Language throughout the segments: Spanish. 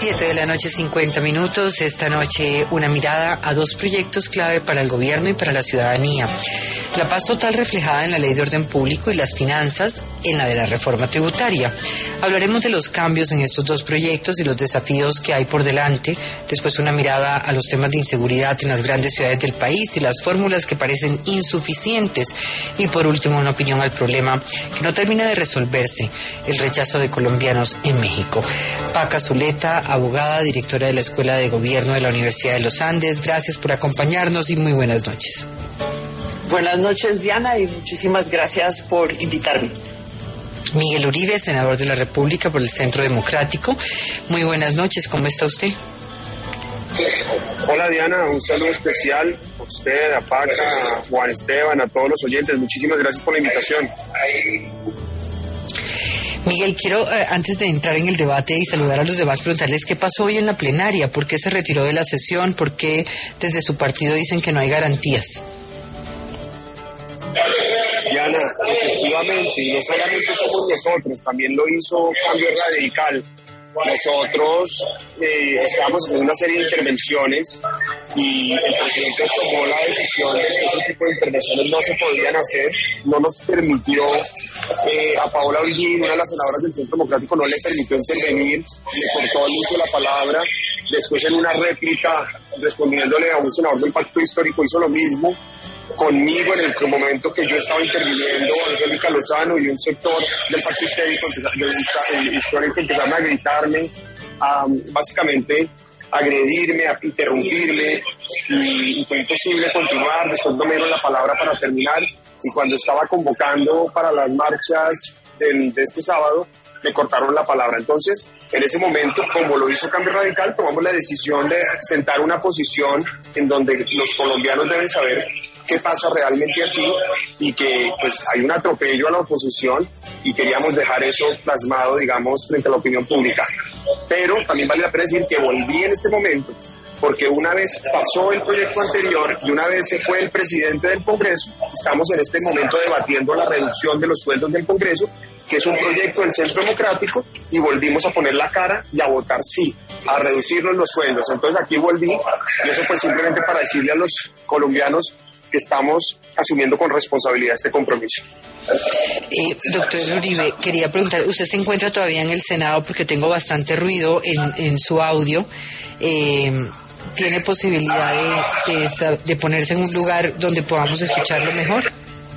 7:50 p.m. Esta noche una mirada a dos proyectos clave para el gobierno y para la ciudadanía. La paz total reflejada en la Ley de Orden Público y las finanzas en la de la reforma tributaria. Hablaremos de los cambios en estos dos proyectos y los desafíos que hay por delante. Después una mirada a los temas de inseguridad en las grandes ciudades del país y las fórmulas que parecen insuficientes. Y por último una opinión al problema que no termina de resolverse, el rechazo de colombianos en México. Paca Zuleta, abogada, directora de la Escuela de Gobierno de la Universidad de los Andes. Gracias por acompañarnos y muy buenas noches. Buenas noches, Diana, y muchísimas gracias por invitarme. Miguel Uribe, senador de la República por el Centro Democrático. Muy buenas noches, ¿cómo está usted? Hola, Diana, un saludo especial a usted, a Paca, a Juan Esteban, a todos los oyentes. Muchísimas gracias por la invitación. Miguel, quiero, antes de entrar en el debate y saludar a los demás, preguntarles qué pasó hoy en la plenaria, por qué se retiró de la sesión, por qué desde su partido dicen que no hay garantías. Diana, efectivamente, y no solamente somos nosotros, también lo hizo Cambio Radical. Nosotros estábamos haciendo una serie de intervenciones y el presidente tomó la decisión de que ese tipo de intervenciones no se podían hacer, no nos permitió, a Paola Holguín, una de las senadoras del Centro Democrático, no le permitió intervenir, le cortó el uso de la palabra. Después en una réplica, respondiéndole a un senador del Pacto Histórico, hizo lo mismo conmigo en el momento que yo estaba interviniendo, Angélica Lozano y un sector del Pacto Histórico empezaron a gritarme, a básicamente agredirme, a interrumpirme, y fue imposible continuar. Después no me dieron la palabra para terminar, y cuando estaba convocando para las marchas de este sábado, me cortaron la palabra. Entonces, en ese momento, como lo hizo Cambio Radical, tomamos la decisión de sentar una posición en donde los colombianos deben saber qué pasa realmente aquí y que pues hay un atropello a la oposición, y queríamos dejar eso plasmado, digamos, frente a la opinión pública. Pero también vale la pena decir que volví en este momento porque una vez pasó el proyecto anterior y una vez se fue el presidente del Congreso, estamos en este momento debatiendo la reducción de los sueldos del Congreso, que es un proyecto del Centro Democrático, y volvimos a poner la cara y a votar sí, a reducirnos los sueldos. Entonces aquí volví, y eso pues simplemente para decirle a los colombianos que estamos asumiendo con responsabilidad este compromiso. Doctor Uribe, quería preguntar, ¿usted se encuentra todavía en el Senado? Porque tengo bastante ruido en su audio. ¿Tiene posibilidad de ponerse en un lugar donde podamos escucharlo mejor?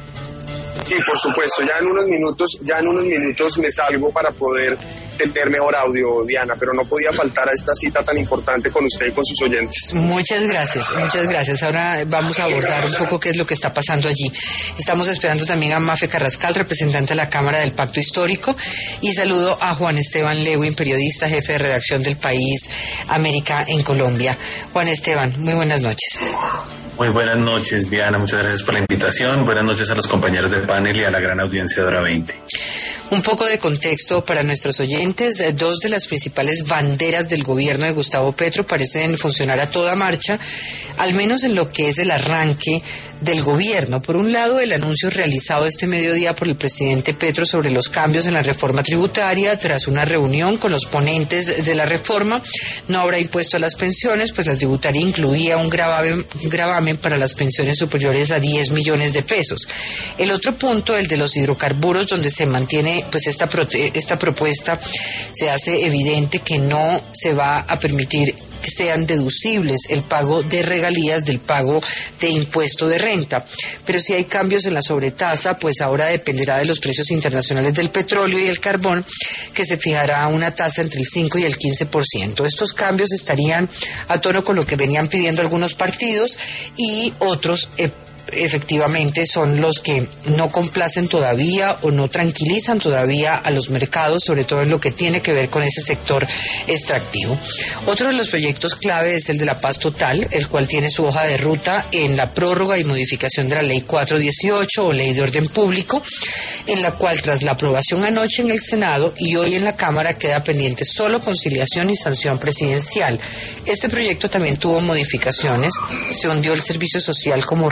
Sí, por supuesto, ya en unos minutos me salgo para poder tener mejor audio, Diana, pero no podía faltar a esta cita tan importante con usted y con sus oyentes. Muchas gracias. Ahora vamos a abordar un poco qué es lo que está pasando allí. Estamos esperando también a Mafe Carrascal, representante de la Cámara del Pacto Histórico, y saludo a Juan Esteban Lewin, periodista, jefe de redacción del País América en Colombia. Juan Esteban, muy buenas noches. Muy buenas noches, Diana, muchas gracias por la invitación. Buenas noches a los compañeros del panel y a la gran audiencia de Hora 20. Un poco de contexto para nuestros oyentes. Dos de las principales banderas del gobierno de Gustavo Petro parecen funcionar a toda marcha, al menos en lo que es el arranque del gobierno. Por un lado, el anuncio realizado este mediodía por el presidente Petro sobre los cambios en la reforma tributaria, tras una reunión con los ponentes de la reforma. No habrá impuesto a las pensiones, pues la tributaria incluía un gravamen para las pensiones superiores a 10 millones de pesos. El otro punto, el de los hidrocarburos, donde se mantiene pues esta propuesta, se hace evidente que no se va a permitir que sean deducibles el pago de regalías del pago de impuesto de renta. Pero si hay cambios en la sobretasa, pues ahora dependerá de los precios internacionales del petróleo y el carbón, que se fijará una tasa entre el 5 y el 15%. Estos cambios estarían a tono con lo que venían pidiendo algunos partidos, y otros efectivamente son los que no complacen todavía o no tranquilizan todavía a los mercados, sobre todo en lo que tiene que ver con ese sector extractivo. Otro de los proyectos clave es el de la paz total, el cual tiene su hoja de ruta en la prórroga y modificación de la Ley 418 o Ley de Orden Público, en la cual tras la aprobación anoche en el Senado y hoy en la Cámara queda pendiente solo conciliación y sanción presidencial. Este proyecto también tuvo modificaciones, se hundió el servicio social como reemplazo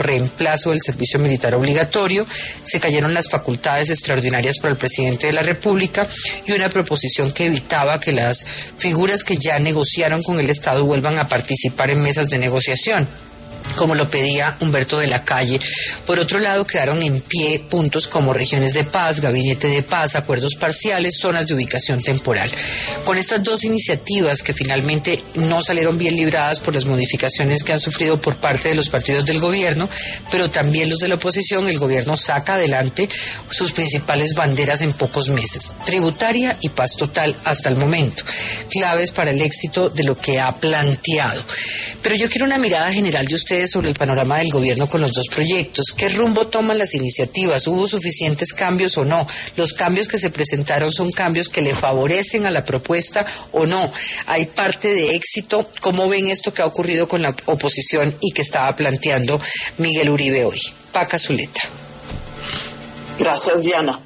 reemplazo del servicio militar obligatorio, se cayeron las facultades extraordinarias para el presidente de la República y una proposición que evitaba que las figuras que ya negociaron con el Estado vuelvan a participar en mesas de negociación, como lo pedía Humberto de la Calle. Por otro lado, quedaron en pie puntos como regiones de paz, gabinete de paz, acuerdos parciales, zonas de ubicación temporal. Con estas dos iniciativas que finalmente no salieron bien libradas por las modificaciones que han sufrido por parte de los partidos del gobierno, pero también los de la oposición, el gobierno saca adelante sus principales banderas en pocos meses: tributaria y paz total hasta el momento, claves para el éxito de lo que ha planteado. Pero yo quiero una mirada general de ustedes sobre el panorama del gobierno con los dos proyectos. ¿Qué rumbo toman las iniciativas? ¿Hubo suficientes cambios o no? ¿Los cambios que se presentaron son cambios que le favorecen a la propuesta o no? ¿Hay parte de éxito? ¿Cómo ven esto que ha ocurrido con la oposición y que estaba planteando Miguel Uribe hoy? Paca Zuleta. Gracias, Diana.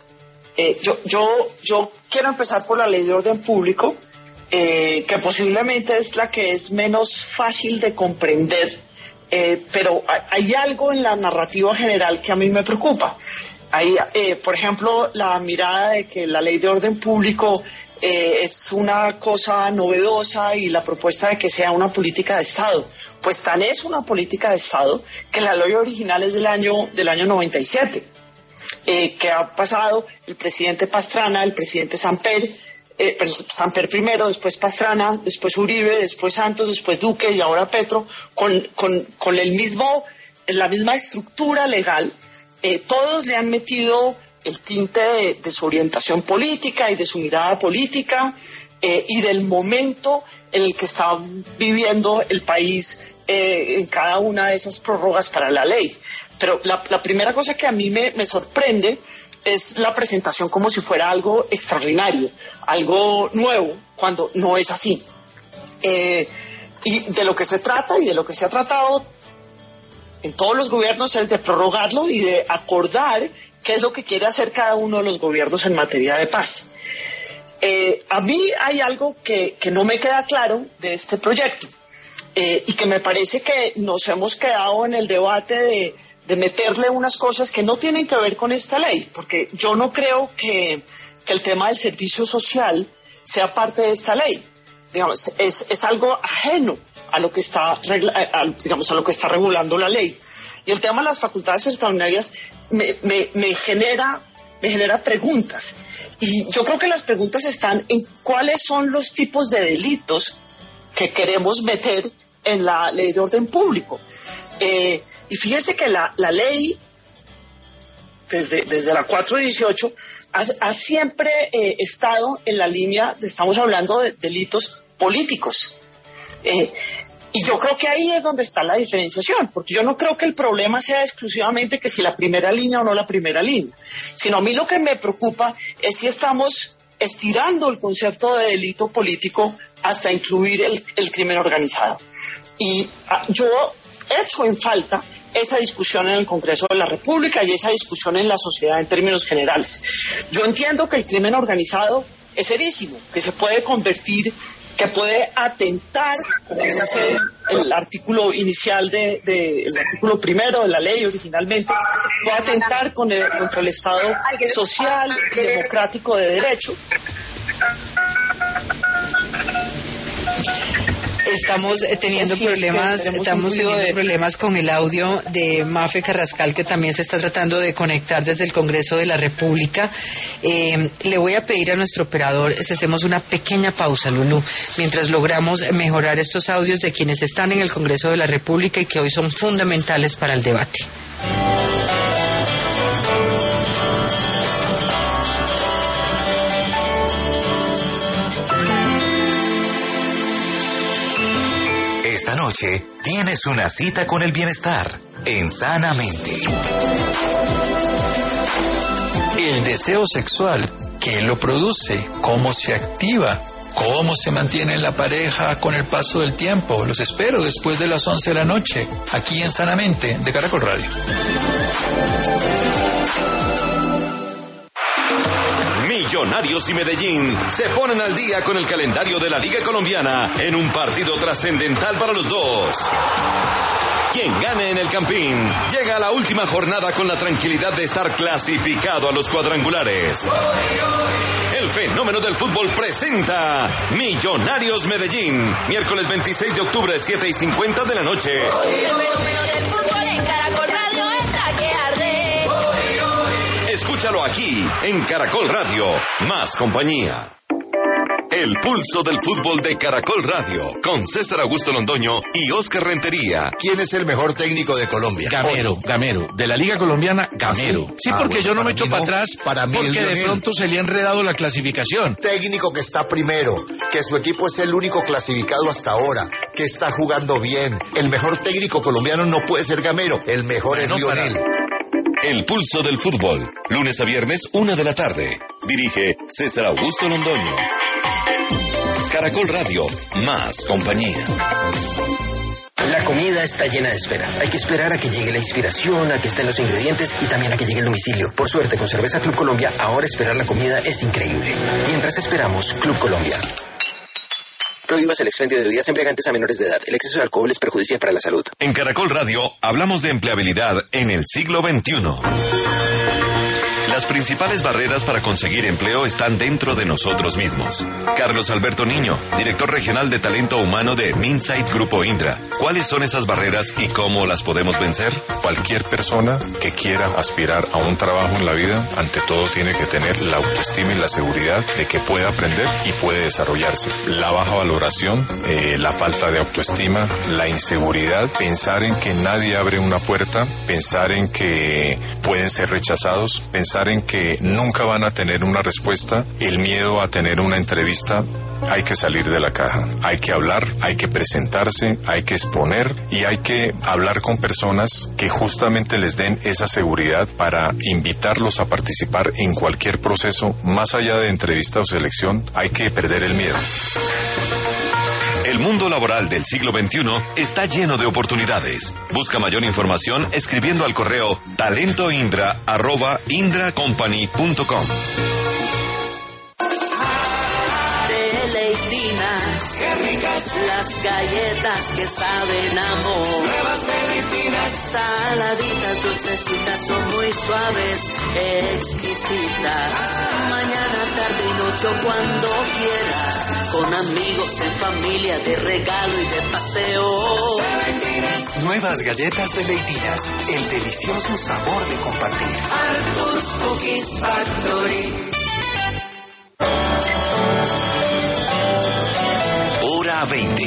Yo quiero empezar por la ley de orden público, que posiblemente es la que es menos fácil de comprender, pero hay algo en la narrativa general que a mí me preocupa. Hay, por ejemplo, la mirada de que la ley de orden público es una cosa novedosa y la propuesta de que sea una política de Estado. Pues tan es una política de Estado que la ley original es del año 97. Que ha pasado el presidente Pastrana, el presidente Samper primero, después Pastrana, después Uribe, después Santos, después Duque y ahora Petro, con la misma estructura legal. Todos le han metido el tinte de su orientación política y de su mirada política y del momento en el que está viviendo el país en cada una de esas prórrogas para la ley. Pero la primera cosa que a mí me sorprende es la presentación como si fuera algo extraordinario, algo nuevo, cuando no es así. Y de lo que se trata y de lo que se ha tratado en todos los gobiernos es de prorrogarlo y de acordar qué es lo que quiere hacer cada uno de los gobiernos en materia de paz. A mí hay algo que no me queda claro de este proyecto y que me parece que nos hemos quedado en el debate de meterle unas cosas que no tienen que ver con esta ley, porque yo no creo que el tema del servicio social sea parte de esta ley. Digamos, es algo ajeno a lo que está a lo que está regulando la ley. Y el tema de las facultades extraordinarias me genera preguntas. Y yo creo que las preguntas están en cuáles son los tipos de delitos que queremos meter en la ley de orden público. Y fíjense que la ley, desde la 418, ha siempre estado en la línea estamos hablando de delitos políticos. Y yo creo que ahí es donde está la diferenciación, porque yo no creo que el problema sea exclusivamente que si la primera línea o no la primera línea, sino a mí lo que me preocupa es si estamos estirando el concepto de delito político hasta incluir el crimen organizado. Y yo echo en falta esa discusión en el Congreso de la República y esa discusión en la sociedad en términos generales. Yo entiendo que el crimen organizado es serísimo, que se puede convertir, que puede atentar, como dice el artículo inicial el artículo primero de la ley originalmente, puede atentar contra el Estado social y democrático de derecho. Estamos teniendo problemas con el audio de Mafe Carrascal, que también se está tratando de conectar desde el Congreso de la República. Le voy a pedir a nuestro operador si hacemos una pequeña pausa, Lulú, mientras logramos mejorar estos audios de quienes están en el Congreso de la República y que hoy son fundamentales para el debate. Esta noche tienes una cita con el bienestar en Sanamente. El deseo sexual, ¿qué lo produce? ¿Cómo se activa? ¿Cómo se mantiene en la pareja con el paso del tiempo? Los espero después de las 11 de la noche, aquí en Sanamente, de Caracol Radio. Millonarios y Medellín se ponen al día con el calendario de la Liga Colombiana en un partido trascendental para los dos. quien gane en el Campín llega a la última jornada con la tranquilidad de estar clasificado a los cuadrangulares. El fenómeno del fútbol presenta Millonarios Medellín, miércoles 26 de octubre, 7:50 de la noche. El fenómeno del fútbol en Caracol Radio está que arde. Escúchalo aquí, en Caracol Radio, más compañía. El pulso del fútbol de Caracol Radio, con César Augusto Londoño y Oscar Rentería. ¿Quién es el mejor técnico de Colombia? Gamero. De la Liga Colombiana, Gamero. Sí, porque bueno, yo no me echo para atrás, porque de pronto se le ha enredado la clasificación. Técnico que está primero, que su equipo es el único clasificado hasta ahora, que está jugando bien. El mejor técnico colombiano no puede ser Gamero, el mejor es Lionel. El pulso del fútbol, lunes a viernes, 1 de la tarde. Dirige César Augusto Londoño. Caracol Radio, más compañía. La comida está llena de espera. Hay que esperar a que llegue la inspiración, a que estén los ingredientes y también a que llegue el domicilio. Por suerte, con Cerveza Club Colombia, ahora esperar la comida es increíble. Mientras esperamos, Club Colombia. Prohíbas el expendio de bebidas embriagantes a menores de edad. El exceso de alcohol es perjudicial para la salud. En Caracol Radio hablamos de empleabilidad en el siglo XXI. Las principales barreras para conseguir empleo están dentro de nosotros mismos. Carlos Alberto Niño, director regional de talento humano de Minsight Grupo Indra. ¿Cuáles son esas barreras y cómo las podemos vencer? Cualquier persona que quiera aspirar a un trabajo en la vida, ante todo tiene que tener la autoestima y la seguridad de que puede aprender y puede desarrollarse. La baja valoración, la falta de autoestima, la inseguridad, pensar en que nadie abre una puerta, pensar en que pueden ser rechazados, pensar en que nunca van a tener una respuesta, el miedo a tener una entrevista. Hay que salir de la caja, hay que hablar, hay que presentarse, hay que exponer y hay que hablar con personas que justamente les den esa seguridad para invitarlos a participar en cualquier proceso, más allá de entrevista o selección. Hay que perder el miedo. El mundo laboral del siglo XXI está lleno de oportunidades. Busca mayor información escribiendo al correo talentoindra@indracompany.com. Deleitinas, qué ricas las galletas que saben amor. Nuevas deleitinas, saladitas, dulcecitas, son muy suaves, exquisitas. Mañana, tarde y noche, cuando quieras, con amigos, en familia, de regalo y de paseo. Nuevas galletas Deleitinas, el delicioso sabor de compartir. Arthur's Cookies Factory. Hora 20.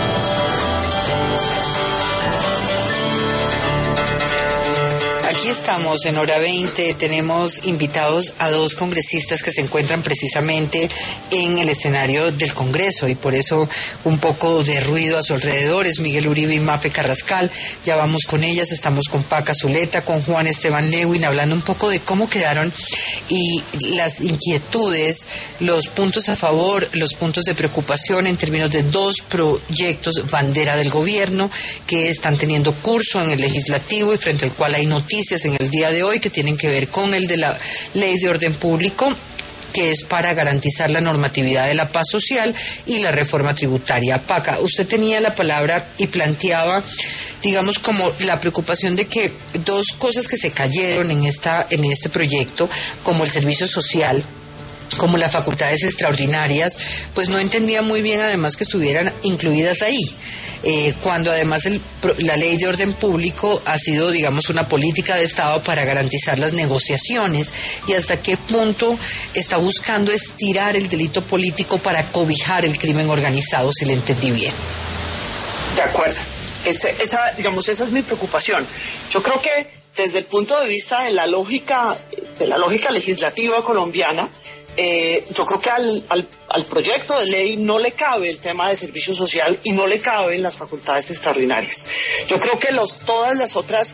Aquí estamos en Hora 20, tenemos invitados a dos congresistas que se encuentran precisamente en el escenario del Congreso y por eso un poco de ruido a su alrededor. Es Miguel Uribe y Mafe Carrascal. Ya vamos con ellas, estamos con Paca Zuleta, con Juan Esteban Lewin, hablando un poco de cómo quedaron y las inquietudes, los puntos a favor, los puntos de preocupación en términos de dos proyectos bandera del gobierno que están teniendo curso en el legislativo y frente al cual hay noticias en el día de hoy que tienen que ver con el de la Ley de Orden Público, que es para garantizar la normatividad de la paz social, y la reforma tributaria. Paca, usted tenía la palabra y planteaba, digamos, como la preocupación de que dos cosas que se cayeron en este proyecto, como el servicio social, como las facultades extraordinarias, pues no entendía muy bien además que estuvieran incluidas ahí, cuando además la ley de orden público ha sido, digamos, una política de Estado para garantizar las negociaciones, y hasta qué punto está buscando estirar el delito político para cobijar el crimen organizado, si le entendí bien. De acuerdo. Esa es mi preocupación. Yo creo que desde el punto de vista de la lógica legislativa colombiana, yo creo que al proyecto de ley no le cabe el tema de servicio social y no le caben las facultades extraordinarias. Yo creo que todas las otras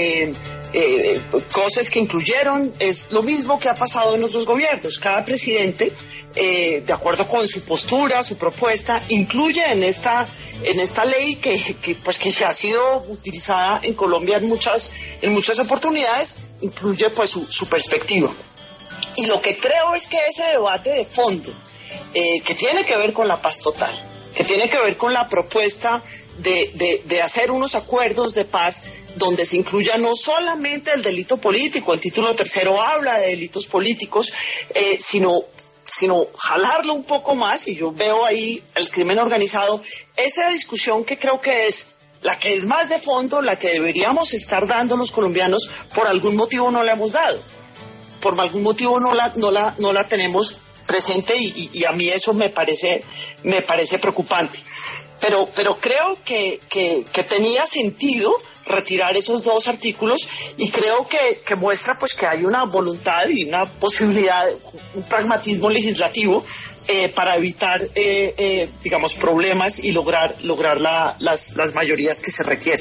cosas que incluyeron es lo mismo que ha pasado en otros gobiernos. Cada presidente, de acuerdo con su postura, su propuesta, incluye en esta ley que se ha sido utilizada en Colombia en muchas oportunidades, incluye pues su perspectiva. Y lo que creo es que ese debate de fondo, que tiene que ver con la paz total, que tiene que ver con la propuesta de hacer unos acuerdos de paz donde se incluya no solamente el delito político, el título tercero habla de delitos políticos, sino jalarlo un poco más, y yo veo ahí el crimen organizado, esa discusión que creo que es la que es más de fondo, la que deberíamos estar dando los colombianos, por algún motivo no la hemos dado, por algún motivo no la tenemos presente, y a mí eso me parece preocupante. Pero creo que tenía sentido retirar esos dos artículos, y creo que muestra pues que hay una voluntad y una posibilidad, un pragmatismo legislativo para evitar digamos problemas y lograr las mayorías que se requieren.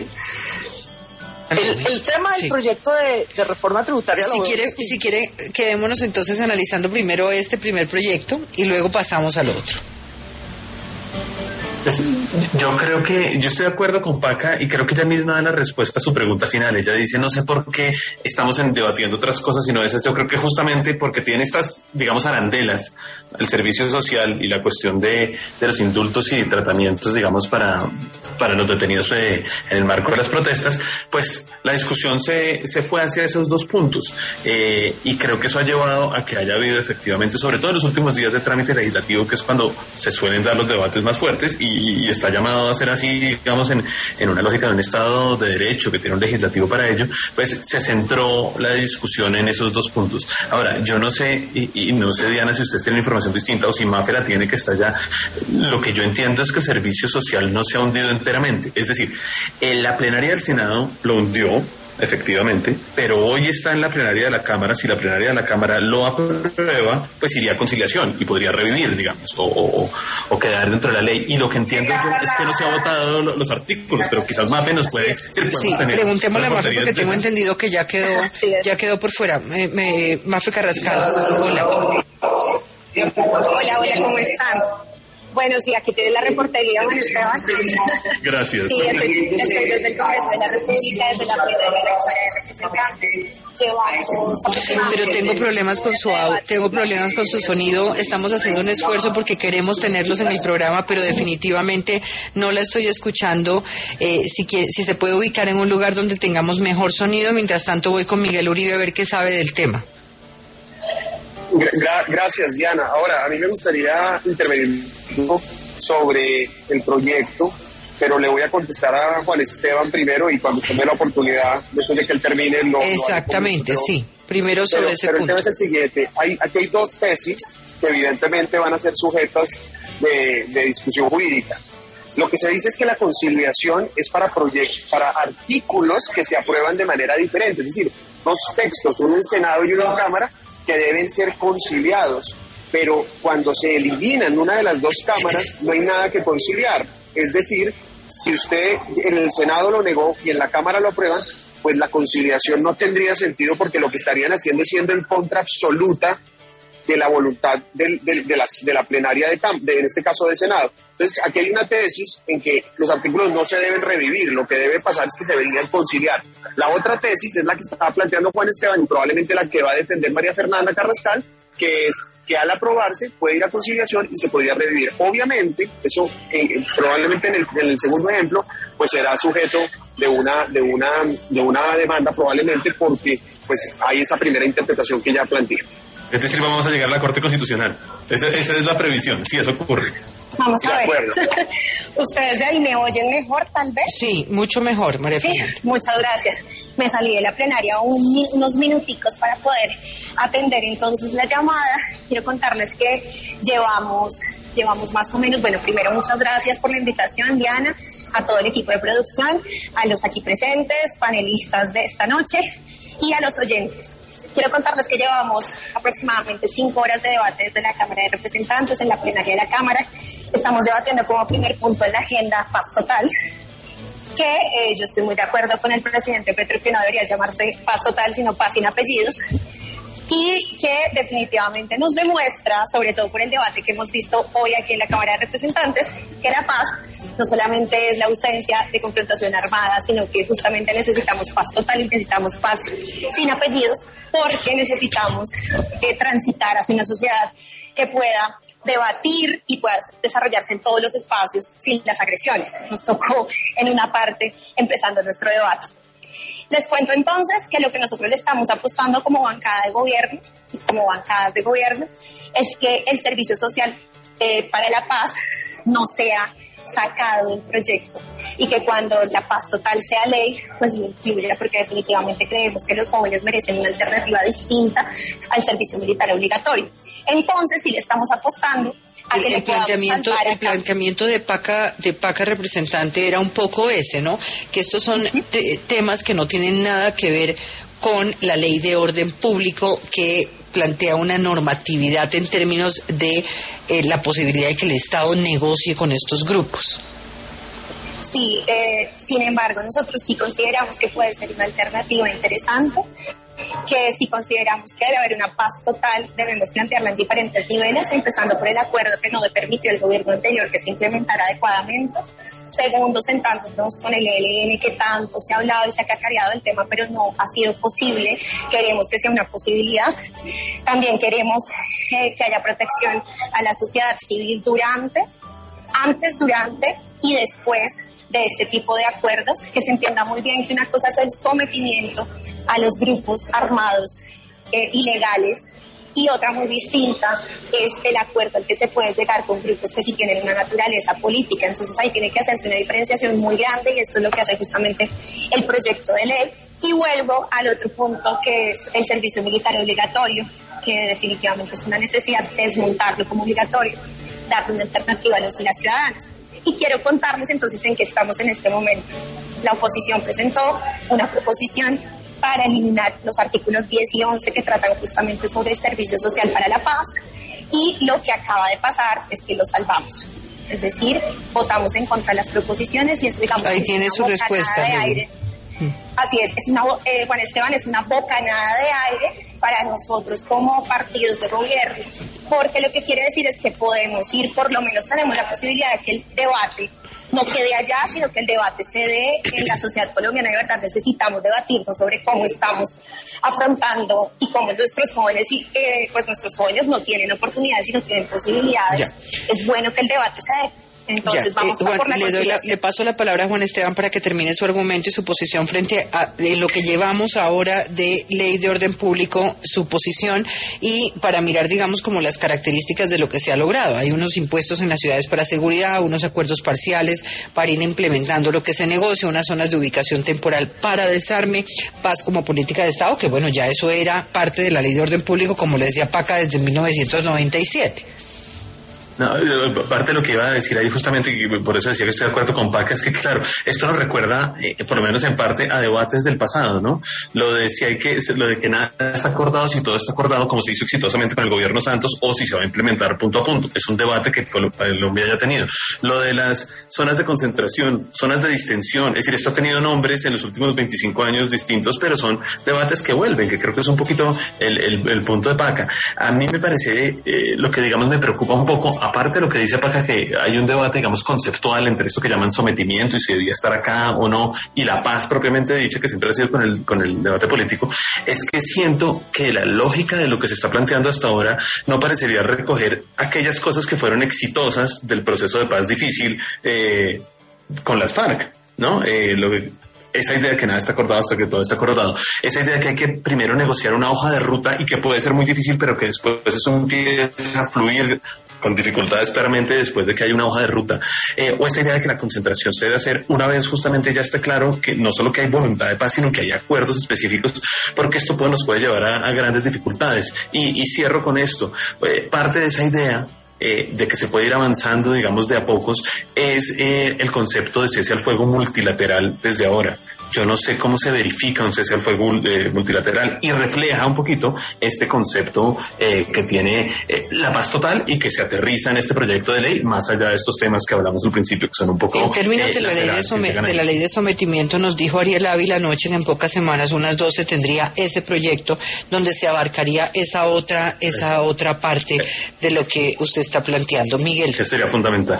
El tema del proyecto de reforma tributaria... Si quiere, quedémonos entonces analizando primero este primer proyecto y luego pasamos al otro. Yo creo que, yo estoy de acuerdo con Paca, y creo que ella misma da la respuesta a su pregunta final. Ella dice, no sé por qué estamos debatiendo otras cosas sino esas. Yo creo que justamente porque tiene estas, digamos, arandelas, el servicio social y la cuestión de los indultos y tratamientos, digamos, para los detenidos en el marco de las protestas, pues la discusión se fue hacia esos dos puntos, y creo que eso ha llevado a que haya habido efectivamente, sobre todo en los últimos días de trámite legislativo, que es cuando se suelen dar los debates más fuertes, y está llamado a ser así, digamos, en una lógica de un Estado de Derecho que tiene un legislativo para ello, pues se centró la discusión en esos dos puntos. Ahora, yo no sé, y no sé, Diana, si ustedes tienen información distinta o si Mafe la tiene, que está allá. Lo que yo entiendo es que el servicio social no se ha hundido enteramente. Es decir, en la plenaria del Senado lo hundió, efectivamente, pero hoy está en la plenaria de la Cámara. Si la plenaria de la Cámara lo aprueba, pues iría a conciliación y podría revivir, digamos, o quedar dentro de la ley. Y lo que entiendo yo es que no se han votado los artículos, pero quizás Mafe nos puede decir. Sí, preguntémosle a Mafe, porque tengo entendido que ya quedó por fuera. Mafe Carrascal, hola. Hola, ¿cómo están? Bueno, sí, aquí tiene la reportería, Juan Esteban. Gracias. Sí, estoy desde el Congreso de la República, desde la primera representantes. Pero tengo problemas con su sonido. Estamos haciendo un esfuerzo porque queremos tenerlos en el programa, pero definitivamente no la estoy escuchando. Si se puede ubicar en un lugar donde tengamos mejor sonido. Mientras tanto voy con Miguel Uribe a ver qué sabe del tema. Gracias, Diana. Ahora, a mí me gustaría intervenir sobre el proyecto, pero le voy a contestar a Juan Esteban primero, y cuando tome la oportunidad, después de que él termine... Exactamente, sí. Primero sobre ese punto. El tema es el siguiente. Aquí hay dos tesis que evidentemente van a ser sujetas de discusión jurídica. Lo que se dice es que la conciliación es para artículos que se aprueban de manera diferente, es decir, dos textos, uno en Senado y uno en Cámara, que deben ser conciliados, pero cuando se eliminan una de las dos cámaras no hay nada que conciliar. Es decir, si usted en el Senado lo negó y en la Cámara lo aprueban, pues la conciliación no tendría sentido, porque lo que estarían haciendo es siendo en contra absoluta de la voluntad de la plenaria en este caso de Senado. Entonces, aquí hay una tesis en que los artículos no se deben revivir, lo que debe pasar es que se deberían conciliar. La otra tesis es la que estaba planteando Juan Esteban, y probablemente la que va a defender María Fernanda Carrascal, que es que al aprobarse puede ir a conciliación y se podría revivir. Obviamente, eso probablemente en el segundo ejemplo, pues será sujeto de una demanda, probablemente, porque pues hay esa primera interpretación que ya plantea. Es decir, vamos a llegar a la Corte Constitucional. Esa es la previsión, si eso ocurre. Vamos a ver. ¿Ustedes de ahí me oyen mejor, tal vez? Sí, mucho mejor, María Fernanda. Sí, muchas gracias. Me salí de la plenaria unos minuticos para poder atender entonces la llamada. Quiero contarles que llevamos más o menos, bueno, primero muchas gracias por la invitación, Diana, a todo el equipo de producción, a los aquí presentes, panelistas de esta noche y a los oyentes. Quiero contarles que llevamos aproximadamente 5 horas de debate desde la Cámara de Representantes, en la plenaria de la Cámara. Estamos debatiendo como primer punto en la agenda paz total, que yo estoy muy de acuerdo con el presidente Petro, que no debería llamarse paz total, sino paz sin apellidos, y que definitivamente nos demuestra, sobre todo por el debate que hemos visto hoy aquí en la Cámara de Representantes, que la paz no solamente es la ausencia de confrontación armada, sino que justamente necesitamos paz total y necesitamos paz sin apellidos, porque necesitamos transitar hacia una sociedad que pueda debatir y pueda desarrollarse en todos los espacios sin las agresiones. Nos tocó en una parte empezando nuestro debate. Les cuento entonces que lo que nosotros le estamos apostando como bancada de gobierno y como bancadas de gobierno es que el servicio social para la paz no sea sacado del proyecto y que cuando la paz total sea ley, pues lo incluya, porque definitivamente creemos que los jóvenes merecen una alternativa distinta al servicio militar obligatorio. Entonces, sí le estamos apostando a que el planteamiento de Paca representante era un poco ese, ¿no? Que estos son temas que no tienen nada que ver con la ley de orden público que plantea una normatividad en términos de la posibilidad de que el Estado negocie con estos grupos. Sí, sin embargo, nosotros sí consideramos que puede ser una alternativa interesante, que si consideramos que debe haber una paz total, debemos plantearla en diferentes niveles, empezando por el acuerdo que no le permitió el gobierno anterior que se implementara adecuadamente. Segundo, sentándonos con el ELN, que tanto se ha hablado y se ha cacareado el tema, pero no ha sido posible. Queremos que sea una posibilidad. También queremos que haya protección a la sociedad civil antes, durante y después de este tipo de acuerdos, que se entienda muy bien que una cosa es el sometimiento a los grupos armados ilegales y otra muy distinta es el acuerdo al que se puede llegar con grupos que sí tienen una naturaleza política. Entonces ahí tiene que hacerse una diferenciación muy grande y esto es lo que hace justamente el proyecto de ley. Y vuelvo al otro punto, que es el servicio militar obligatorio, que definitivamente es una necesidad desmontarlo como obligatorio, darle una alternativa a los y las ciudadanas. Y quiero contarles entonces en qué estamos en este momento. La oposición presentó una proposición para eliminar los artículos 10 y 11 que tratan justamente sobre el servicio social para la paz, y lo que acaba de pasar es que lo salvamos. Es decir, votamos en contra de las proposiciones y eso, digamos, ahí tiene su respuesta de aire. Así es Juan Esteban, es una bocanada de aire para nosotros como partidos de gobierno, porque lo que quiere decir es que podemos ir, por lo menos tenemos la posibilidad de que el debate no quede allá, sino que el debate se dé en la sociedad colombiana. De verdad necesitamos debatirnos sobre cómo estamos afrontando y cómo nuestros jóvenes, pues nuestros jóvenes no tienen oportunidades y no tienen posibilidades. Es bueno que el debate se dé. Entonces vamos Juan, por la le paso la palabra a Juan Esteban para que termine su argumento y su posición frente a lo que llevamos ahora de ley de orden público, su posición, y para mirar, digamos, como las características de lo que se ha logrado. Hay unos impuestos en las ciudades para seguridad, unos acuerdos parciales para ir implementando lo que se negocia, unas zonas de ubicación temporal para desarme, paz como política de Estado, que bueno, ya eso era parte de la ley de orden público, como le decía Paca, desde 1997. No, parte de lo que iba a decir ahí justamente, y por eso decía que estoy de acuerdo con Paca, es que claro, esto nos recuerda, por lo menos en parte, a debates del pasado, ¿no? Lo de que nada está acordado, si todo está acordado, como se hizo exitosamente con el gobierno Santos, o si se va a implementar punto a punto. Es un debate que Colombia ya ha tenido. Lo de las zonas de concentración, zonas de distensión, es decir, esto ha tenido nombres en los últimos 25 años distintos, pero son debates que vuelven, que creo que es un poquito el punto de Paca. A mí me parece, lo que digamos me preocupa un poco, aparte de lo que dice Paca, que hay un debate, digamos, conceptual entre esto que llaman sometimiento y si debía estar acá o no, y la paz propiamente dicha, que siempre ha sido con el debate político, es que siento que la lógica de lo que se está planteando hasta ahora no parecería recoger aquellas cosas que fueron exitosas del proceso de paz difícil con las FARC, ¿no? Esa idea de que nada está acordado hasta que todo está acordado. Esa idea de que hay que primero negociar una hoja de ruta y que puede ser muy difícil, pero que después eso empieza a fluir con dificultades claramente después de que hay una hoja de ruta. O esta idea de que la concentración se debe hacer una vez justamente ya esté claro que no solo que hay voluntad de paz, sino que hay acuerdos específicos, porque esto nos puede llevar a grandes dificultades. Y cierro con esto. Parte de esa idea de que se puede ir avanzando, digamos, de a pocos, es el concepto de cese al fuego multilateral desde ahora. Yo no sé cómo se verifica un cese al fuego multilateral, y refleja un poquito este concepto que tiene la paz total y que se aterriza en este proyecto de ley, más allá de estos temas que hablamos al principio, que son un poco... En términos de la ley de sometimiento, nos dijo Ariel Ávila anoche que en pocas semanas, unas 12, tendría ese proyecto donde se abarcaría esa otra parte de lo que usted está planteando. Miguel. Que sería fundamental.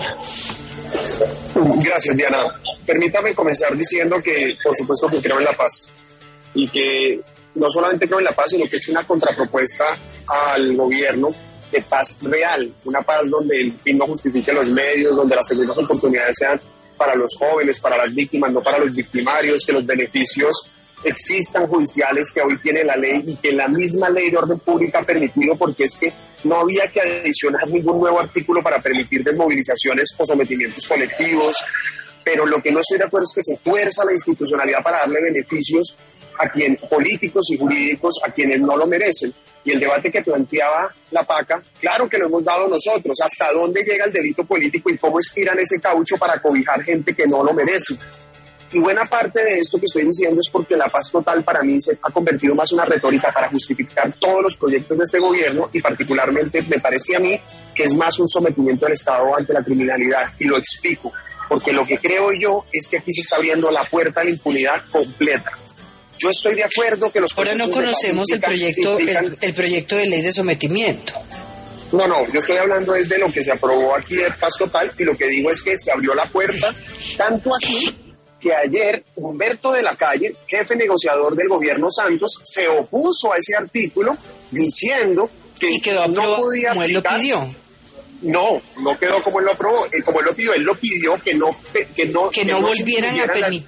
Gracias, Diana. Permítame comenzar diciendo que, por supuesto, que creo en la paz y que no solamente creo en la paz, sino que he hecho una contrapropuesta al gobierno de paz real, una paz donde el fin no justifique los medios, donde las segundas oportunidades sean para los jóvenes, para las víctimas, no para los victimarios, que los beneficios existan judiciales que hoy tiene la ley y que la misma ley de orden pública ha permitido, porque es que no había que adicionar ningún nuevo artículo para permitir desmovilizaciones o sometimientos colectivos, pero lo que no estoy de acuerdo es que se fuerza la institucionalidad para darle beneficios a políticos y jurídicos a quienes no lo merecen. Y el debate que planteaba la PACA, claro que lo hemos dado nosotros, hasta dónde llega el delito político y cómo estiran ese caucho para cobijar gente que no lo merece. Y buena parte de esto que estoy diciendo es porque la paz total para mí se ha convertido más en una retórica para justificar todos los proyectos de este gobierno, y particularmente me parece a mí que es más un sometimiento del Estado ante la criminalidad. Y lo explico, porque lo que creo yo es que aquí se está abriendo la puerta a la impunidad completa. Yo estoy de acuerdo que los procesos... Ahora no conocemos el proyecto de ley de sometimiento. No, yo estoy hablando es de lo que se aprobó aquí de paz total, y lo que digo es que se abrió la puerta, tanto así que ayer Humberto de la Calle, jefe negociador del gobierno Santos, se opuso a ese artículo diciendo que y quedó no podía como él lo pidió. No quedó como él lo aprobó, como él lo pidió. Él lo pidió que no volvieran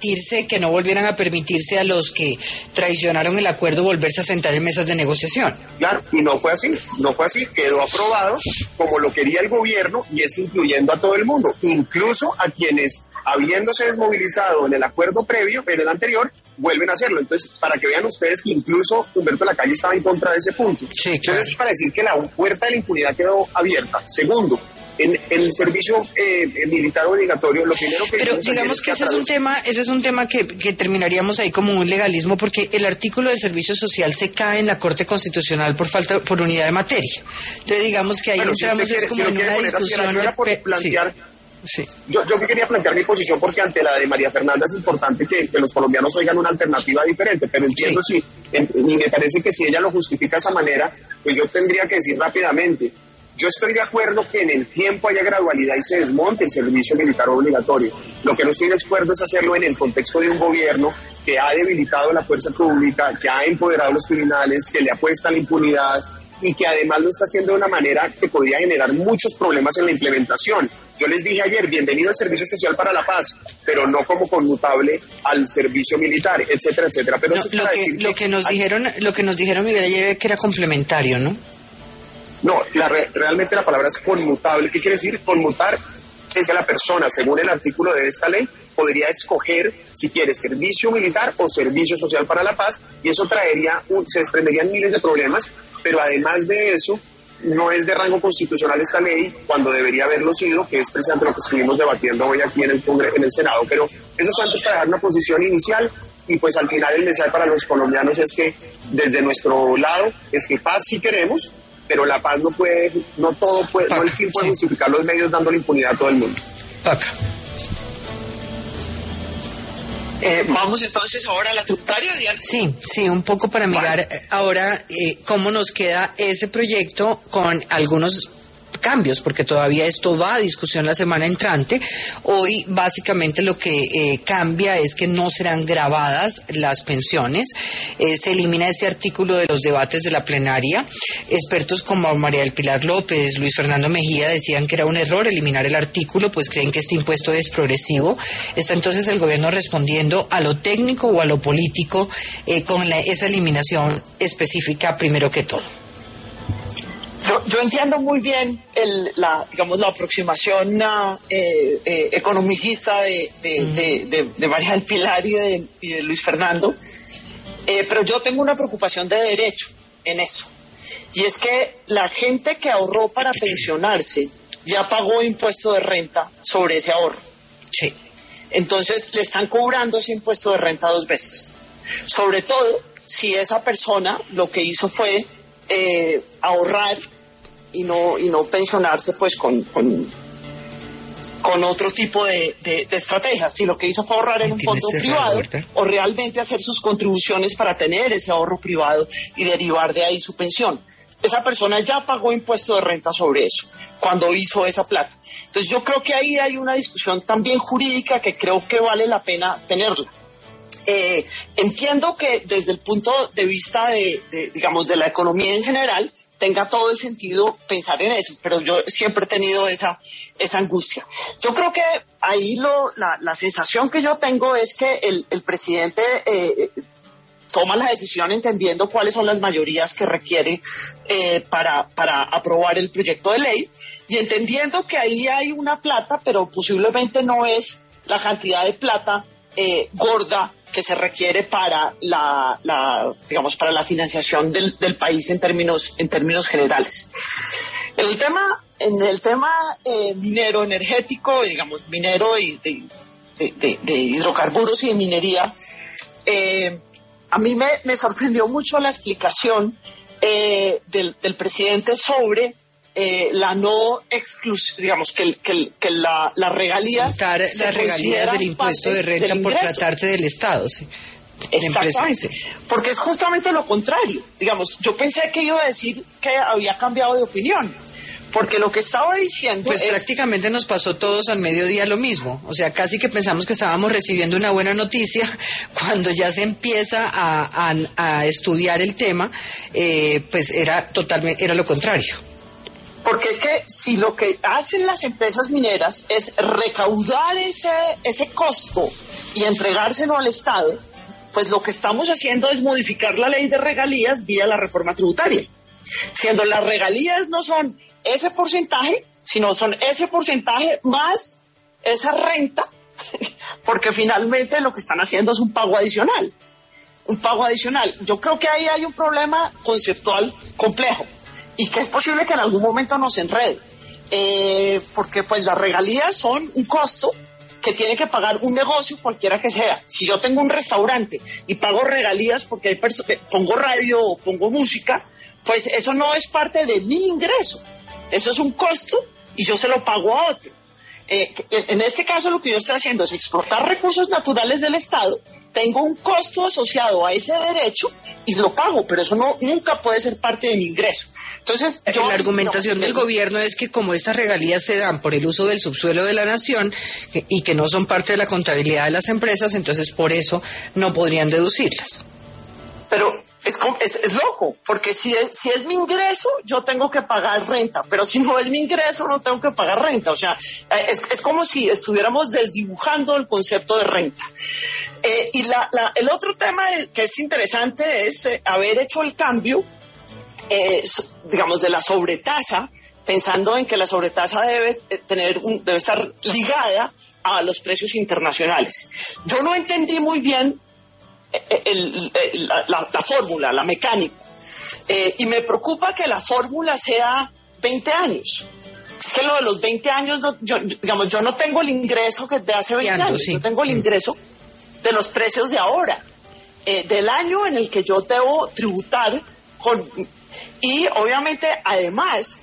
a permitirse a los que traicionaron el acuerdo volverse a sentar en mesas de negociación. Claro, y no fue así, quedó aprobado como lo quería el gobierno, y es incluyendo a todo el mundo, incluso a quienes, habiéndose desmovilizado en el acuerdo previo, en el anterior, vuelven a hacerlo. Entonces, para que vean ustedes que incluso Humberto de la Calle estaba en contra de ese punto. Sí, claro. Entonces, es para decir que la puerta de la impunidad quedó abierta. Segundo, en el servicio militar obligatorio, lo primero que... Pero digamos que ese es un tema que terminaríamos ahí como un legalismo, porque el artículo del servicio social se cae en la Corte Constitucional por unidad de materia. Entonces digamos que ahí entramos en una discusión... Sí. Yo quería plantear mi posición, porque ante la de María Fernanda es importante que los colombianos oigan una alternativa diferente, pero entiendo y me parece que si ella lo justifica de esa manera, pues yo tendría que decir rápidamente, yo estoy de acuerdo que en el tiempo haya gradualidad y se desmonte el servicio militar obligatorio. Lo que no estoy de acuerdo es hacerlo en el contexto de un gobierno que ha debilitado la fuerza pública, que ha empoderado a los criminales, que le apuesta a la impunidad, y que además lo está haciendo de una manera que podría generar muchos problemas en la implementación. Yo les dije ayer, bienvenido al servicio social para la paz, pero no como conmutable al servicio militar, etcétera, etcétera. Pero no, lo que nos dijeron, Miguel, ayer, que era complementario, ¿no? No, realmente la palabra es conmutable. ¿Qué quiere decir? Conmutar es que la persona, según el artículo de esta ley, podría escoger si quiere servicio militar o servicio social para la paz, y eso se desprenderían miles de problemas, pero además de eso, no es de rango constitucional esta ley, cuando debería haberlo sido, que es precisamente lo que estuvimos debatiendo hoy aquí en el Senado. Pero eso es antes para dejar una posición inicial, y pues al final el mensaje para los colombianos es que desde nuestro lado es que paz sí queremos, pero la paz no el fin puede justificar los medios dándole impunidad a todo el mundo. Paca. Vamos entonces ahora a la tributaria, Diana. Sí, un poco para mirar ahora cómo nos queda ese proyecto con algunos cambios, porque todavía esto va a discusión la semana entrante. Hoy básicamente lo que cambia es que no serán grabadas las pensiones, se elimina ese artículo de los debates de la plenaria. Expertos como María del Pilar López, Luis Fernando Mejía decían que era un error eliminar el artículo, pues creen que este impuesto es progresivo. Está entonces el gobierno respondiendo a lo técnico o a lo político con esa eliminación específica primero que todo. Yo entiendo muy bien la aproximación economicista de María del Pilar y de Luis Fernando, pero yo tengo una preocupación de derecho en eso, y es que la gente que ahorró para pensionarse ya pagó impuesto de renta sobre ese ahorro. Sí. Entonces le están cobrando ese impuesto de renta 2 veces, sobre todo si esa persona lo que hizo fue ahorrar y no pensionarse pues con otro tipo de estrategias. Si lo que hizo fue ahorrar en un fondo privado o realmente hacer sus contribuciones para tener ese ahorro privado y derivar de ahí su pensión. Esa persona ya pagó impuesto de renta sobre eso cuando hizo esa plata. Entonces yo creo que ahí hay una discusión también jurídica que creo que vale la pena tenerla. Entiendo que desde el punto de vista de la economía en general, tenga todo el sentido pensar en eso, pero yo siempre he tenido esa angustia. Yo creo que ahí la sensación que yo tengo es que el presidente toma la decisión entendiendo cuáles son las mayorías que requiere para aprobar el proyecto de ley, y entendiendo que ahí hay una plata, pero posiblemente no es la cantidad de plata gorda que se requiere para digamos, para la financiación del país en términos generales. En el tema minero, energético, digamos, minero y de hidrocarburos y de minería, a mí me sorprendió mucho la explicación del presidente sobre la no exclusión, digamos, que las regalías... Las regalías del impuesto de renta por tratarse del Estado, sí. Exactamente, porque es justamente lo contrario. Digamos, yo pensé que iba a decir que había cambiado de opinión, porque lo que estaba diciendo pues prácticamente nos pasó todos al mediodía lo mismo, o sea, casi que pensamos que estábamos recibiendo una buena noticia cuando ya se empieza a estudiar el tema, pues era lo contrario. Porque es que si lo que hacen las empresas mineras es recaudar ese costo y entregárselo al Estado, pues lo que estamos haciendo es modificar la ley de regalías vía la reforma tributaria. Siendo las regalías no son ese porcentaje, sino son ese porcentaje más esa renta, porque finalmente lo que están haciendo es un pago adicional. Yo creo que ahí hay un problema conceptual complejo, y que es posible que en algún momento nos enrede, porque pues las regalías son un costo que tiene que pagar un negocio cualquiera que sea. Si yo tengo un restaurante y pago regalías porque pongo radio o pongo música, pues eso no es parte de mi ingreso, eso es un costo y yo se lo pago a otro. En este caso lo que yo estoy haciendo es explotar recursos naturales del Estado, tengo un costo asociado a ese derecho y lo pago, pero eso nunca puede ser parte de mi ingreso. Entonces, la argumentación del gobierno es que como estas regalías se dan por el uso del subsuelo de la nación y que no son parte de la contabilidad de las empresas, entonces por eso no podrían deducirlas. Pero es loco, porque si es mi ingreso, yo tengo que pagar renta, pero si no es mi ingreso, no tengo que pagar renta. O sea, es como si estuviéramos desdibujando el concepto de renta. Y el otro tema que es interesante es haber hecho el cambio, digamos, de la sobretasa, pensando en que la sobretasa debe estar ligada a los precios internacionales. Yo no entendí muy bien la fórmula, la mecánica, y me preocupa que la fórmula sea 20 años. Es que lo de los 20 años, yo no tengo el ingreso que de hace 20 años, sí. Yo tengo el ingreso de los precios de ahora, del año en el que yo debo tributar y obviamente además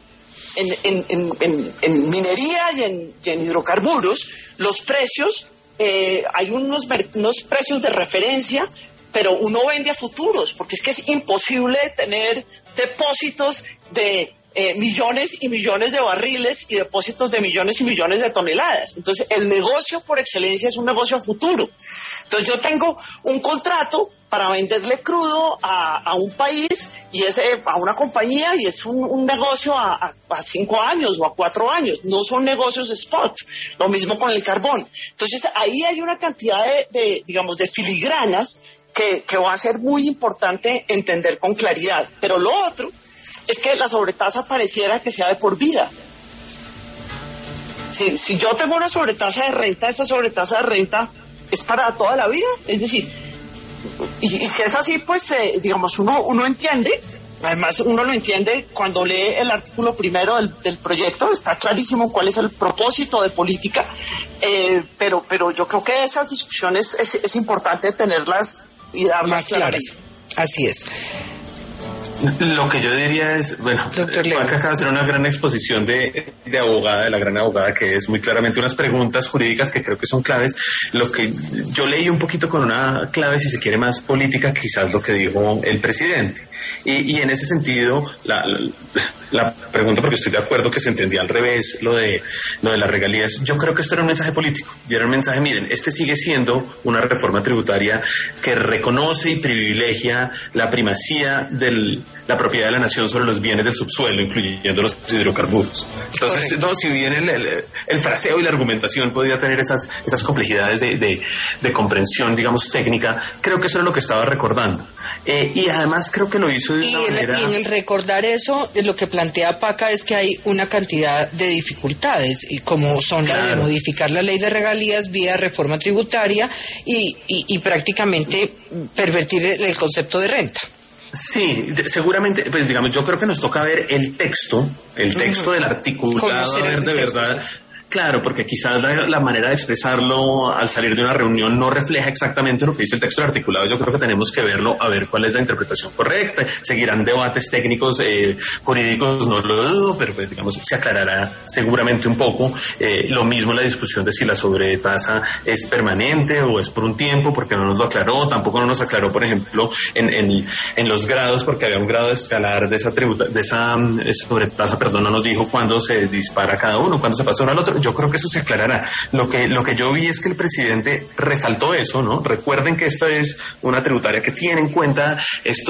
en minería y en hidrocarburos los precios, hay unos precios de referencia, pero uno vende a futuros, porque es que es imposible tener depósitos de millones y millones de barriles y depósitos de millones y millones de toneladas. Entonces el negocio por excelencia es un negocio a futuro. Entonces yo tengo un contrato para venderle crudo a un país y a una compañía, y es un negocio a 5 años o a 4 años, no son negocios spot. Lo mismo con el carbón. Entonces ahí hay una cantidad de filigranas que va a ser muy importante entender con claridad. Pero lo otro es que la sobretasa pareciera que sea de por vida. Si yo tengo una sobretasa de renta, esa sobretasa de renta es para toda la vida. Es decir, y si es así, pues uno entiende, además uno lo entiende cuando lee el artículo primero del proyecto, está clarísimo cuál es el propósito de política, pero yo creo que esas discusiones es importante tenerlas y darlas más claras. Así es. Lo que yo diría es, bueno, Paca acaba de hacer una gran exposición de abogada, de la gran abogada, que es muy claramente unas preguntas jurídicas que creo que son claves. Lo que yo leí un poquito con una clave, si se quiere, más política, quizás lo que dijo el presidente. Y en ese sentido, la pregunta, porque estoy de acuerdo que se entendía al revés, lo de las regalías. Yo creo que esto era un mensaje político, y era un mensaje, miren, este sigue siendo una reforma tributaria que reconoce y privilegia la primacía del la propiedad de la nación sobre los bienes del subsuelo, incluyendo los hidrocarburos. Entonces, no, si bien el fraseo y la argumentación podría tener esas complejidades de comprensión, digamos, técnica, creo que eso es lo que estaba recordando. Y además creo que lo hizo de una manera... Y en el recordar eso, lo que plantea Paca es que hay una cantidad de dificultades, y como son la de modificar la ley de regalías vía reforma tributaria y prácticamente pervertir el concepto de renta. Sí, seguramente, pues digamos, yo creo que nos toca ver el texto del articulado, a ver de verdad... Claro, porque quizás la manera de expresarlo al salir de una reunión no refleja exactamente lo que dice el texto del articulado. Yo creo que tenemos que verlo, a ver cuál es la interpretación correcta. Seguirán debates técnicos, jurídicos, no lo dudo, pero pues, digamos, se aclarará seguramente un poco. Lo mismo la discusión de si la sobretasa es permanente o es por un tiempo, porque no nos lo aclaró. Tampoco nos aclaró, por ejemplo, en los grados, porque había un grado de escalar de esa sobretasa, no nos dijo cuándo se dispara cada uno, cuándo se pasa uno al otro. Yo creo que eso se aclarará. Lo que yo vi es que el presidente resaltó eso, ¿no? Recuerden que esta es una tributaria que tiene en cuenta este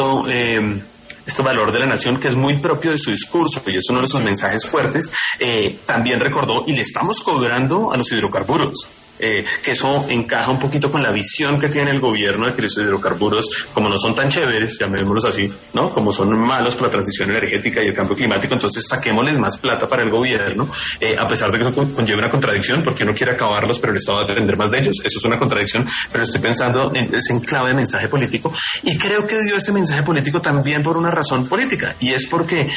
valor de la nación, que es muy propio de su discurso y es uno de sus mensajes fuertes. También recordó, y le estamos cobrando a los hidrocarburos. Que eso encaja un poquito con la visión que tiene el gobierno de que los hidrocarburos, como no son tan chéveres, llamémoslos así, ¿no? Como son malos para la transición energética y el cambio climático, entonces saquémosles más plata para el gobierno, a pesar de que eso conlleva una contradicción, porque uno quiere acabarlos, pero el Estado va a depender más de ellos. Eso es una contradicción, pero estoy pensando en clave de mensaje político, y creo que dio ese mensaje político también por una razón política, y es porque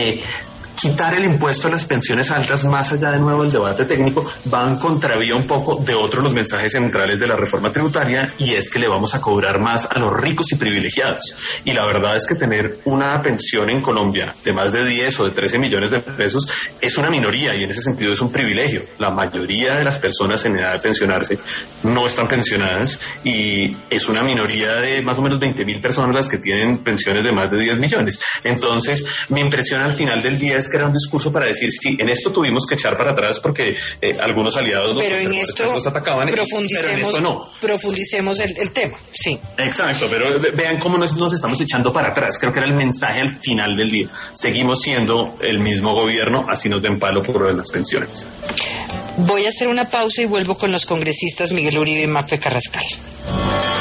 quitar el impuesto a las pensiones altas, más allá de nuevo del debate técnico, va en contravía un poco de otros los mensajes centrales de la reforma tributaria, y es que le vamos a cobrar más a los ricos y privilegiados. Y la verdad es que tener una pensión en Colombia de más de 10 o de 13 millones de pesos es una minoría, y en ese sentido es un privilegio. La mayoría de las personas en edad de pensionarse no están pensionadas, y es una minoría de más o menos 20.000 personas las que tienen pensiones de más de 10 millones. Entonces, mi impresión al final del día es que era un discurso para decir, sí, en esto tuvimos que echar para atrás porque algunos aliados nos atacaban, pero en esto no. Profundicemos el tema, sí. Exacto, pero vean cómo nos estamos echando para atrás. Creo que era el mensaje al final del día. Seguimos siendo el mismo gobierno, así nos den palo por las pensiones. Voy a hacer una pausa y vuelvo con los congresistas Miguel Uribe y Mafe Carrascal.